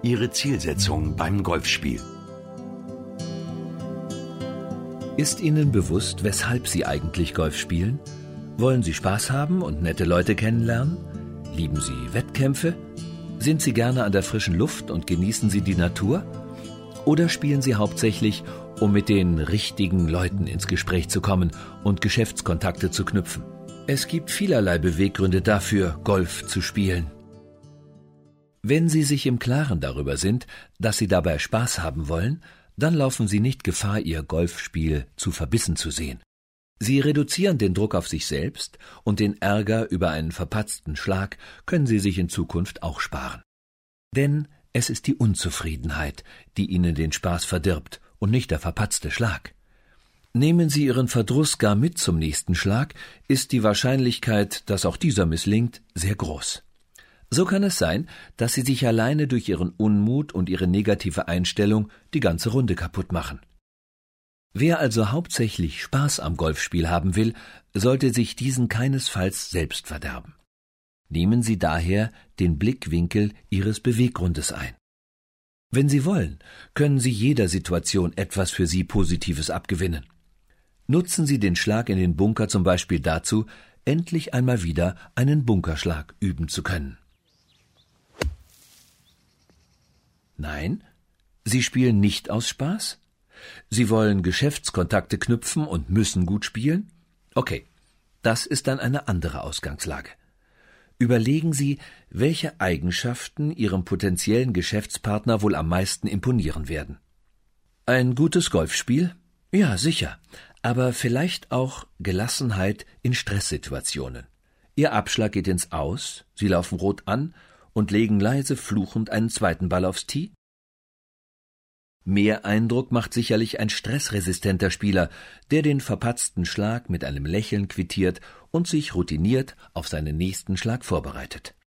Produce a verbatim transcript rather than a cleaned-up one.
Ihre Zielsetzung beim Golfspiel. Ist Ihnen bewusst, weshalb Sie eigentlich Golf spielen? Wollen Sie Spaß haben und nette Leute kennenlernen? Lieben Sie Wettkämpfe? Sind Sie gerne an der frischen Luft und genießen Sie die Natur? Oder spielen Sie hauptsächlich, um mit den richtigen Leuten ins Gespräch zu kommen und Geschäftskontakte zu knüpfen? Es gibt vielerlei Beweggründe dafür, Golf zu spielen. Wenn Sie sich im Klaren darüber sind, dass Sie dabei Spaß haben wollen, dann laufen Sie nicht Gefahr, Ihr Golfspiel zu verbissen zu sehen. Sie reduzieren den Druck auf sich selbst und den Ärger über einen verpatzten Schlag können Sie sich in Zukunft auch sparen. Denn es ist die Unzufriedenheit, die Ihnen den Spaß verdirbt und nicht der verpatzte Schlag. Nehmen Sie Ihren Verdruss gar mit zum nächsten Schlag, ist die Wahrscheinlichkeit, dass auch dieser misslingt, sehr groß. So kann es sein, dass Sie sich alleine durch Ihren Unmut und Ihre negative Einstellung die ganze Runde kaputt machen. Wer also hauptsächlich Spaß am Golfspiel haben will, sollte sich diesen keinesfalls selbst verderben. Nehmen Sie daher den Blickwinkel Ihres Beweggrundes ein. Wenn Sie wollen, können Sie jeder Situation etwas für Sie Positives abgewinnen. Nutzen Sie den Schlag in den Bunker zum Beispiel dazu, endlich einmal wieder einen Bunkerschlag üben zu können. Nein, Sie spielen nicht aus Spaß? Sie wollen Geschäftskontakte knüpfen und müssen gut spielen? Okay, das ist dann eine andere Ausgangslage. Überlegen Sie, welche Eigenschaften Ihrem potenziellen Geschäftspartner wohl am meisten imponieren werden. Ein gutes Golfspiel? Ja, sicher, aber vielleicht auch Gelassenheit in Stresssituationen. Ihr Abschlag geht ins Aus, Sie laufen rot an und legen leise fluchend einen zweiten Ball aufs Tee? Mehr Eindruck macht sicherlich ein stressresistenter Spieler, der den verpatzten Schlag mit einem Lächeln quittiert und sich routiniert auf seinen nächsten Schlag vorbereitet.